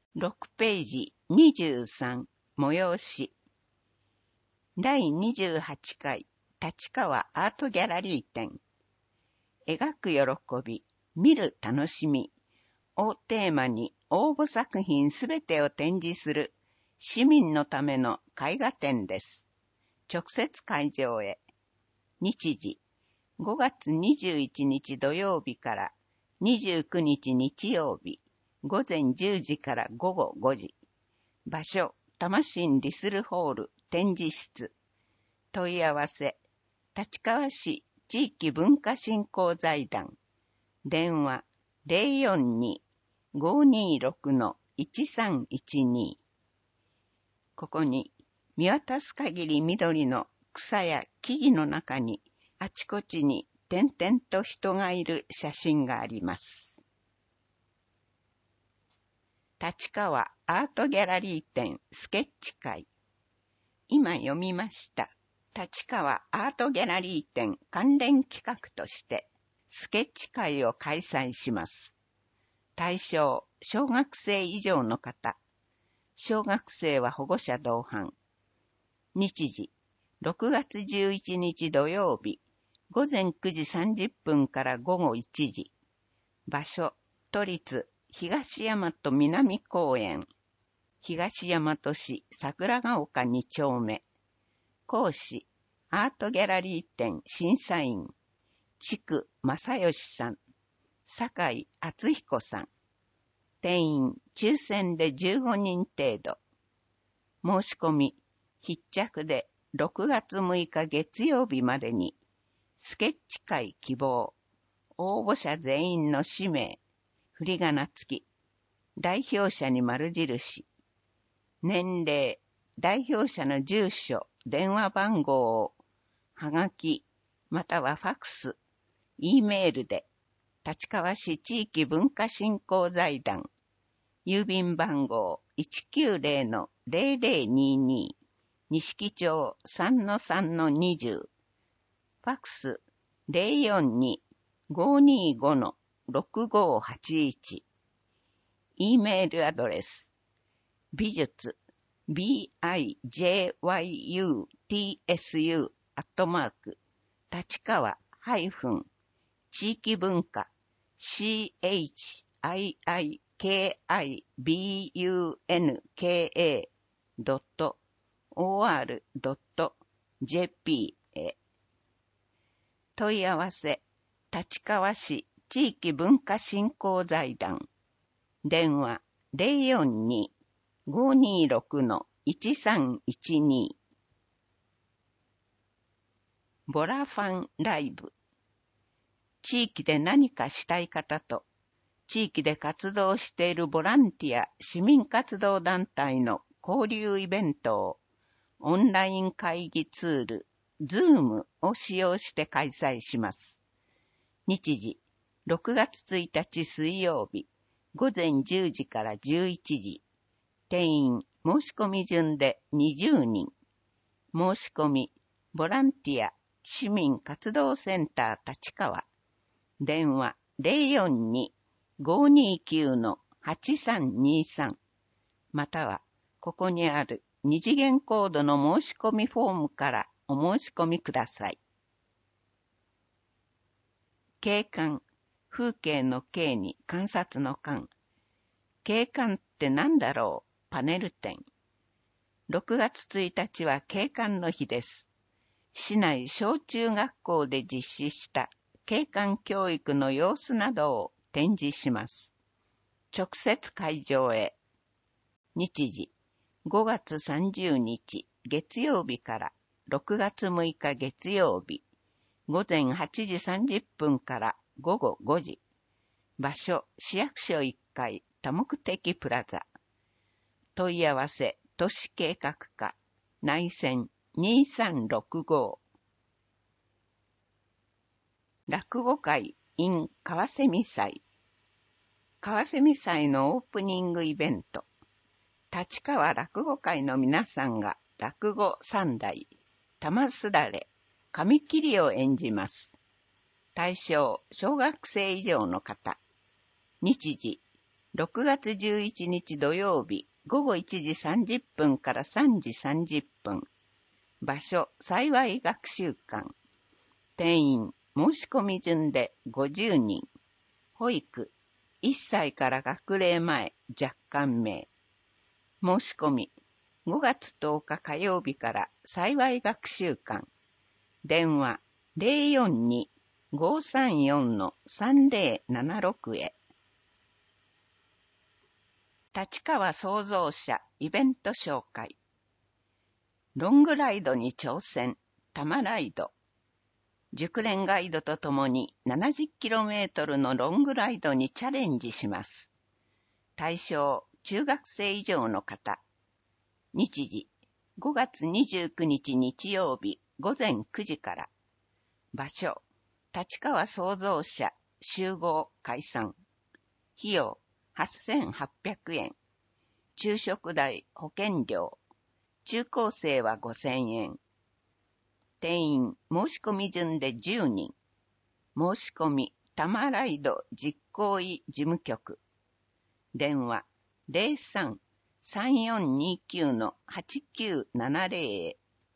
6ページ23催し第28回立川アートギャラリー展描く喜び、見る楽しみをテーマに応募作品すべてを展示する市民のための絵画展です。直接会場へ。日時5月21日土曜日から29日日曜日午前10時から午後5時。場所、多摩市リスルホール展示室。問い合わせ、立川市地域文化振興財団。電話、042-526-1312。ここに、見渡す限り緑の草や木々の中に、あちこちに点々と人がいる写真があります。立川アートギャラリー展スケッチ会。今読みました。立川アートギャラリー展関連企画としてスケッチ会を開催します。対象、小学生以上の方。小学生は保護者同伴。日時、6月11日土曜日、午前9時30分から午後1時。場所、都立東大和南公園。東大和市桜ヶ丘2丁目。講師、アートギャラリー展審査員、地区正義さん、酒井敦彦さん。定員、抽選で15人程度。申し込み、必着で6月6日月曜日までに、スケッチ会希望、応募者全員の氏名、振り仮名付き、代表者に丸印、年齢、代表者の住所、電話番号を、はがき、またはファクス、Eメールで、立川市地域文化振興財団、郵便番号 190-0022、錦町 3-3-20、ファクス 042-525-6581、Eメールアドレス、美術、bijyutsu、立川地域文化、chiikibunka.or.jp へ。問い合わせ、立川市地域文化振興財団。電話、042-526-1312。ボラファンライブ。地域で何かしたい方と、地域で活動しているボランティア、市民活動団体の交流イベントを、オンライン会議ツール、Zoom を使用して開催します。日時、6月1日水曜日、午前10時から11時。定員、申し込み順で20人。申し込み、ボランティア、市民活動センター立川。電話 042-529-8323。または、ここにある二次元コードの申し込みフォームからお申し込みください。景観、風景の景に観察の観。景観って何だろう？パネル展。6月1日は景観の日です。市内小中学校で実施した景観教育の様子などを展示します。直接会場へ。日時、5月30日月曜日から6月6日月曜日、午前8時30分から午後5時。場所、市役所1階多目的プラザ。問い合わせ、都市計画課、内線2365。落語会 in 川蝉祭。川蝉祭のオープニングイベント。立川落語会の皆さんが落語3代、玉すだれ、紙切りを演じます。対象、小学生以上の方。日時、 6月11日土曜日午後1時30分から3時30分。場所、幸い学習館。定員、申し込み順で50人。保育、1歳から学齢前、若干名。申し込み、5月10日火曜日から幸い学習館。電話、042-534-3076 へ。立川創造者イベント紹介。ロングライドに挑戦、多摩ライド。熟練ガイドとともに 70km のロングライドにチャレンジします。対象、中学生以上の方。日時、5月29日日曜日午前9時から。場所、立川創造者集合解散。費用、8800円。昼食代、保険料。中高生は5000円。定員、申し込み順で10人。申し込み、多摩ライド実行委事務局。電話、03-3429-8970 へ。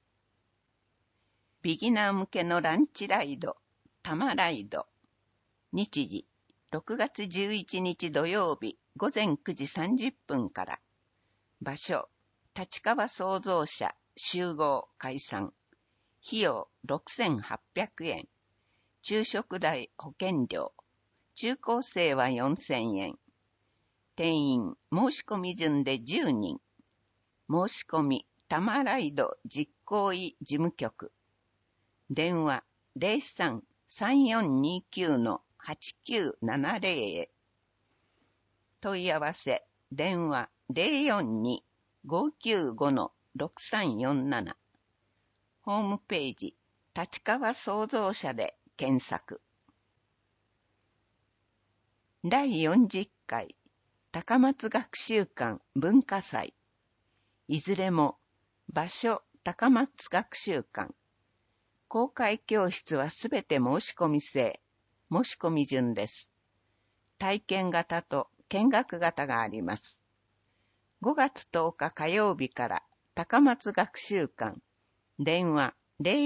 ビギナー向けのランチライド、多摩ライド。日時、6月11日土曜日午前9時30分から。場所、立川創造者集合解散。費用6800円。昼食代保険料。中高生は4000円。定員、申し込み順で10人。申し込み、多摩ライド実行委事務局。電話、03-3429-8970 へ。問い合わせ、電話、042-595-6347。ホームページ、立川創造者で検索。第40回、高松学習館文化祭。いずれも、場所、高松学習館。公開教室はすべて申し込み制。申し込み順です。体験型と見学型があります。5月10日火曜日から高松学習館。電話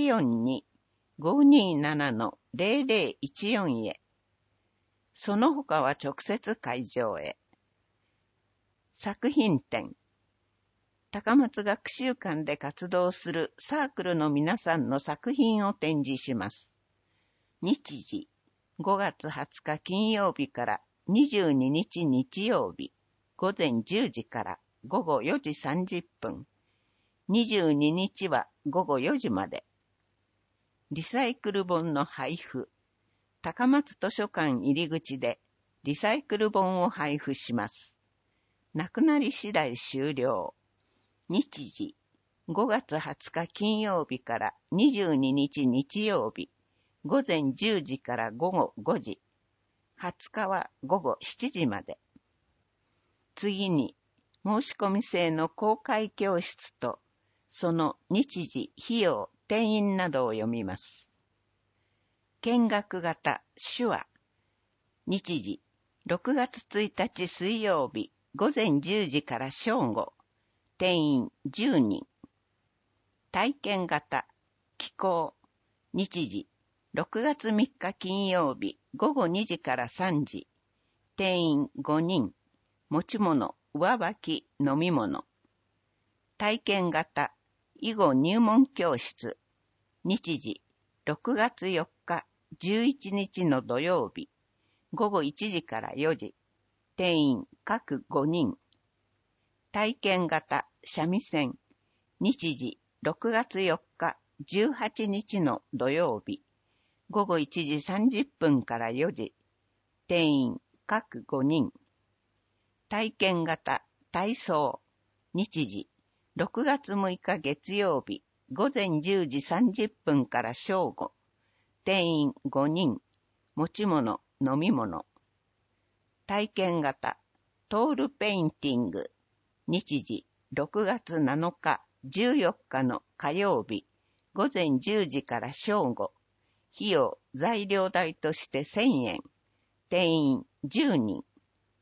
042-527-0014 へ。その他は直接会場へ。作品展。高松学習館で活動するサークルの皆さんの作品を展示します。日時、5月20日金曜日から22日日曜日、午前10時から午後4時30分。22日は午後4時まで。リサイクル本の配布。高松図書館入り口でリサイクル本を配布します。なくなり次第終了。日時、5月20日金曜日から22日日曜日、午前10時から午後5時。20日は午後7時まで。次に、申し込み制の公開教室と、その日時、費用、定員などを読みます。見学型、手話。日時、6月1日水曜日、午前10時から正午。定員10人。体験型、気候。日時、6月3日金曜日、午後2時から3時。定員5人。持ち物、上履き、飲み物。体験型、囲碁入門教室。日時、6月4日、11日の土曜日。午後1時から4時。定員各5人。体験型、三味線。日時、6月4日、18日の土曜日。午後1時30分から4時。定員各5人。体験型、体操。日時、6月6日月曜日。午前10時30分から正午。定員5人。持ち物、飲み物。体験型、トールペインティング。日時、6月7日、14日の火曜日。午前10時から正午。費用、材料代として1000円。定員10人。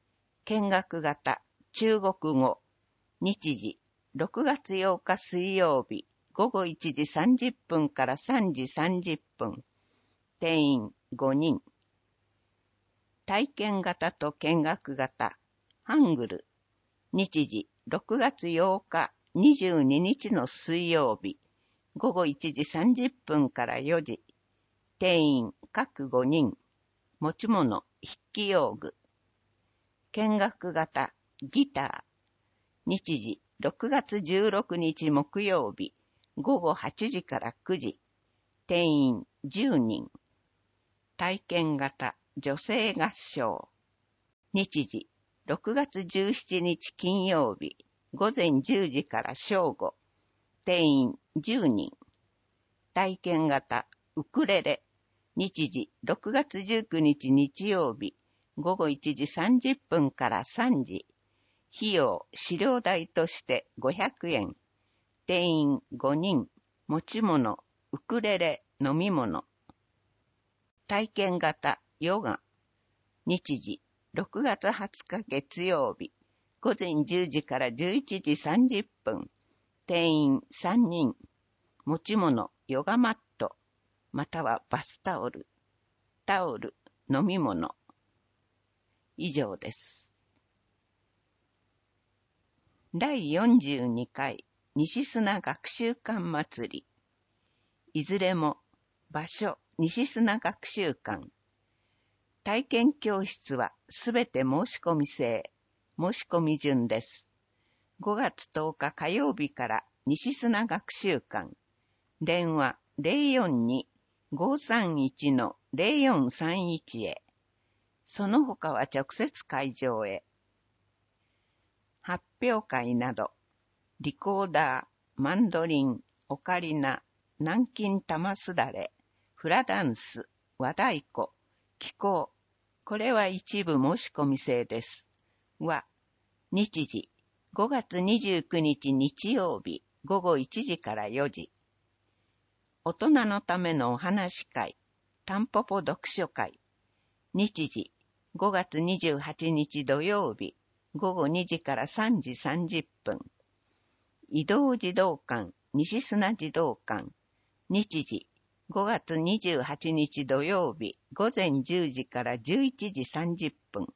見学型中国語。日時6月8日水曜日午後1時30分から3時30分。定員5人。体験型と見学型ハングル。日時6月8日22日の水曜日午後1時30分から4時。定員各5人。持ち物筆記用具。見学型ギター。日時6月16日木曜日午後8時から9時。定員10人。体験型女性合唱。日時6月17日金曜日午前10時から正午。定員10人。体験型ウクレレ。日時6月19日日曜日午後1時30分から3時。費用資料代として500円。定員5人。持ち物ウクレレ飲み物。体験型ヨガ。日時6月20日月曜日午前10時から11時30分。定員3人。持ち物ヨガマットまたはバスタオル。タオル飲み物。以上です。第42回西砂学習館祭り。いずれも場所西砂学習館。体験教室はすべて申し込み制。申し込み順です。5月10日火曜日から西砂学習館。電話 042-531-0431 へ。その他は直接会場へ。発表会など、リコーダー、マンドリン、オカリナ、南京玉すだれ、フラダンス、和太鼓、気功。これは一部申し込み制です。は、日時、5月29日日曜日、午後1時から4時。大人のためのお話会、タンポポ読書会。日時、5月28日土曜日、午後2時から3時30分。移動児童館、西砂児童館。日時、5月28日土曜日、午前10時から11時30分。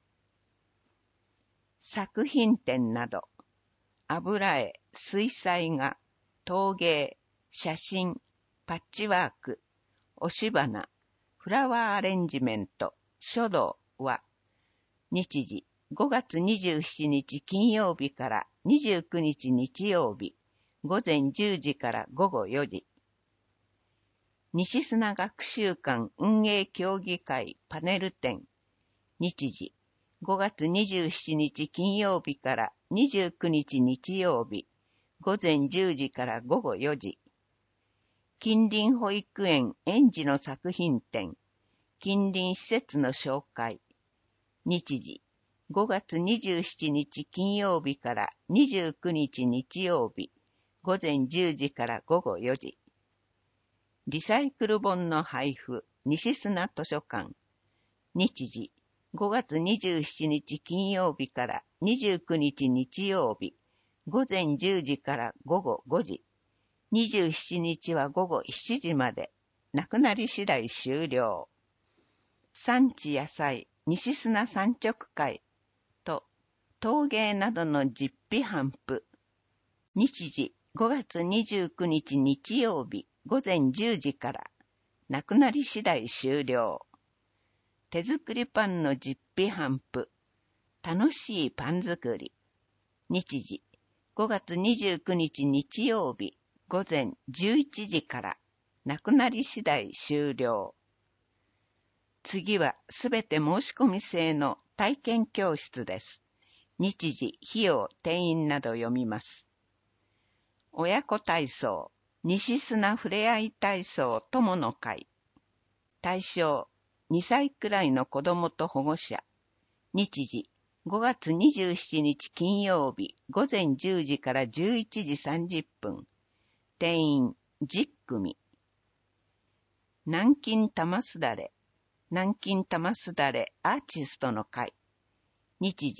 作品展など、油絵、水彩画、陶芸、写真、パッチワーク、押し花、フラワーアレンジメント、書道は、日時、5月27日金曜日から29日日曜日、午前10時から午後4時。西砂学習館運営協議会パネル展。日時、5月27日金曜日から29日日曜日、午前10時から午後4時。近隣保育園園児の作品展。近隣施設の紹介。日時、5月27日金曜日から29日日曜日、午前10時から午後4時。リサイクル本の配布、西砂図書館。日時、5月27日金曜日から29日日曜日、午前10時から午後5時。27日は午後7時まで。なくなり次第終了。産地野菜、西砂産直会。陶芸などの実費頒布。日時5月29日日曜日午前10時から。なくなり次第終了。手作りパンの実費頒布。楽しいパン作り。日時5月29日日曜日午前11時から。なくなり次第終了。次はすべて申し込み制の体験教室です。日時、費用、定員など読みます。親子体操、西砂ふれあい体操友の会。対象、2歳くらいの子供と保護者。日時、5月27日金曜日、午前10時から11時30分。定員10組。南京玉すだれ、南京玉すだれアーティストの会。日時、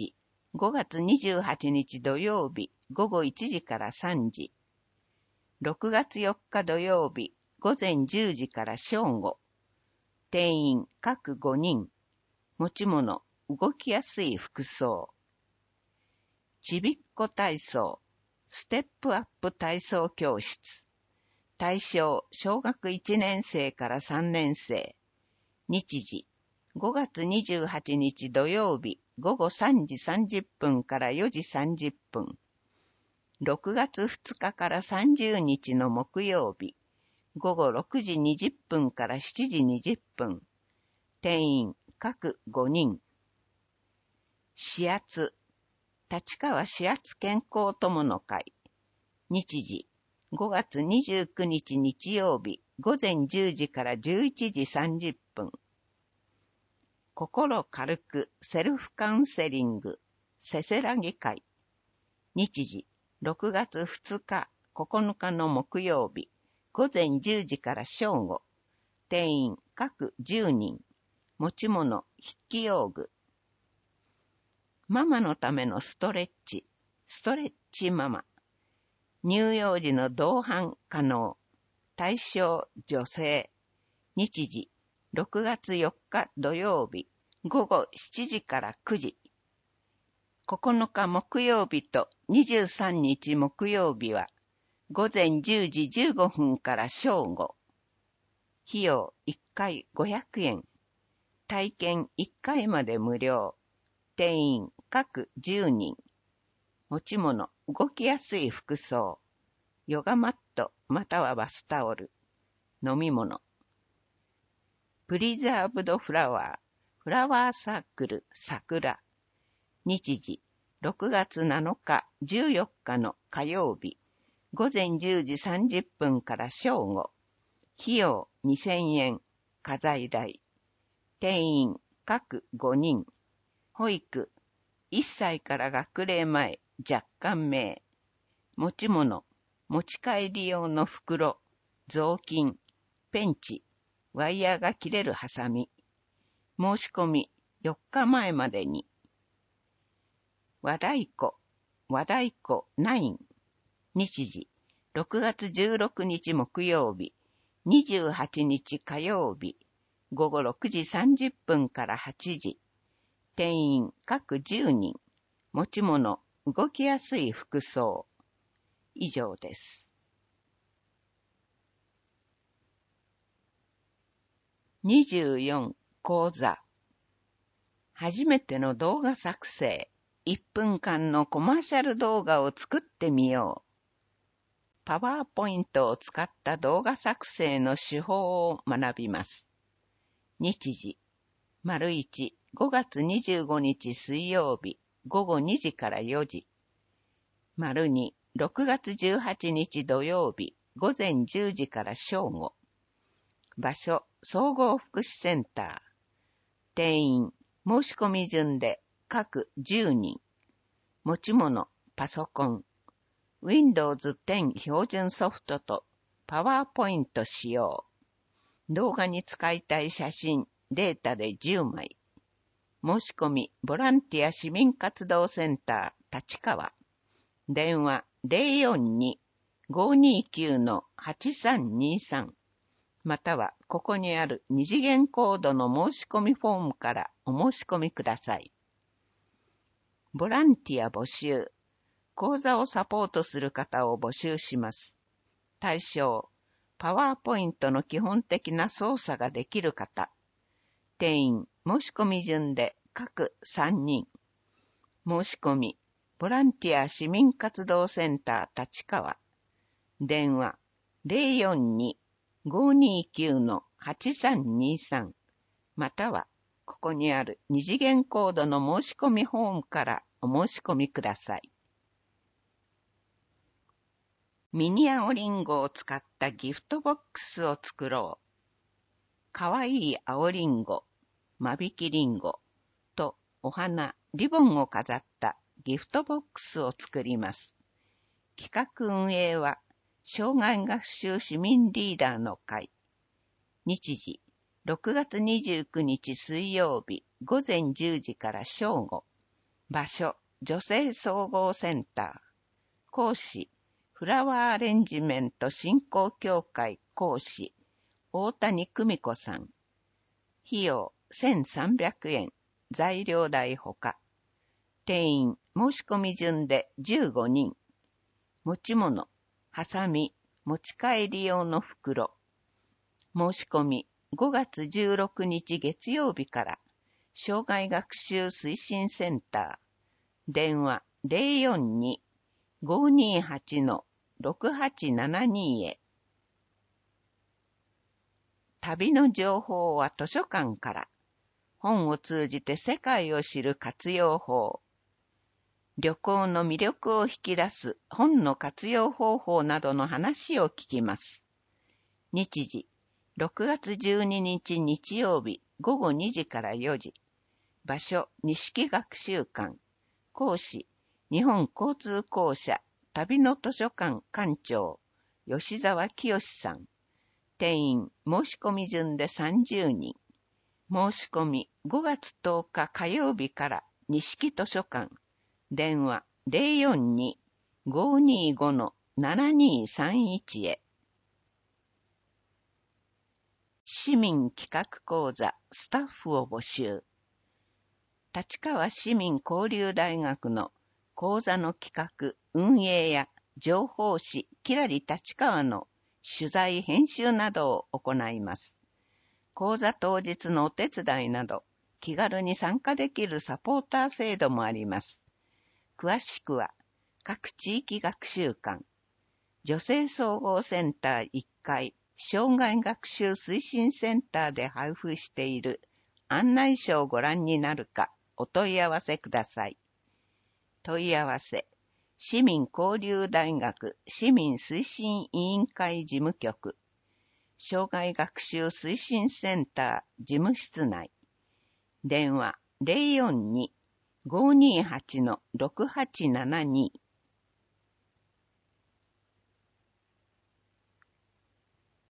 5月28日土曜日午後1時から3時。6月4日土曜日午前10時から正午。定員各5人。持ち物、動きやすい服装。ちびっこ体操、ステップアップ体操教室。対象、小学1年生から3年生。日時、5月28日土曜日午後3時30分から4時30分。6月2日から30日の木曜日、午後6時20分から7時20分。定員各5人。始圧、立川始圧健康友の会。日時、5月29日日曜日、午前10時から11時30分。心軽くセルフカウンセリング、せせらぎ会。日時、6月2日、9日の木曜日、午前10時から正午。定員各10人。持ち物、筆記用具。ママのためのストレッチママ。乳幼児の同伴可能。対象女性。日時、6月4日土曜日、午後7時から9時。9日木曜日と23日木曜日は、午前10時15分から正午。費用1回500円。体験1回まで無料。定員各10人。持ち物、動きやすい服装。ヨガマットまたはバスタオル。飲み物。プリザーブドフラワー、フラワーサークル、桜。日時、6月7日、14日の火曜日。午前10時30分から正午。費用2000円。家財代。定員各5人。保育。1歳から学齢前、若干名。持ち物。持ち帰り用の袋。雑巾。ペンチ。ワイヤーが切れるハサミ。申し込み4日前までに。和太鼓9。日時、6月16日木曜日、28日火曜日、午後6時30分から8時。定員各10人。持ち物、動きやすい服装。以上です。24講座。初めての動画作成。1分間のコマーシャル動画を作ってみよう。パワーポイントを使った動画作成の手法を学びます。日時、1、5月25日水曜日、午後2時から4時。2、6月18日土曜日、午前10時から正午。場所、総合福祉センター。定員、申し込み順で各10人。持ち物、パソコン。Windows 10標準ソフトとパワーポイント使用。動画に使いたい写真、データで10枚。申し込み、ボランティア市民活動センター、立川。電話 042-529-8323。または、ここにある二次元コードの申し込みフォームからお申し込みください。ボランティア募集。講座をサポートする方を募集します。対象、パワーポイントの基本的な操作ができる方。定員、申し込み順で各3人。申し込み、ボランティア市民活動センター立川。電話、042-529-8323。または、ここにある二次元コードの申し込みフォームからお申し込みください。ミニ青リンゴを使ったギフトボックスを作ろう。かわいい青リンゴ、間引きリンゴとお花、リボンを飾ったギフトボックスを作ります。企画運営は障害学習市民リーダーの会。日時、6月29日水曜日午前10時から正午。場所、 女性総合センター。講師、フラワーアレンジメント振興協会講師、大谷久美子さん。費用1300円。材料代ほか。定員、申し込み順で15人。持ち物、ハサミ、持ち帰り用の袋。申し込み、5月16日月曜日から、障害学習推進センター。電話042-528-6872へ。旅の情報は図書館から。本を通じて世界を知る活用法。旅行の魅力を引き出す本の活用方法などの話を聞きます。日時、6月12日日曜日午後2時から4時。場所、錦学習館。講師、日本交通公社旅の図書館館長、吉沢清さん。定員、申し込み順で30人。申し込み、5月10日火曜日から錦図書館。電話042-525-7231へ。市民企画講座スタッフを募集。立川市民交流大学の講座の企画、運営や情報誌きらり立川の取材編集などを行います。講座当日のお手伝いなど気軽に参加できるサポーター制度もあります。詳しくは各地域学習館、女性総合センター1階障害学習推進センターで配布している案内書をご覧になるかお問い合わせください。問い合わせ、市民交流大学市民推進委員会事務局、障害学習推進センター事務室内。電話042-528-6872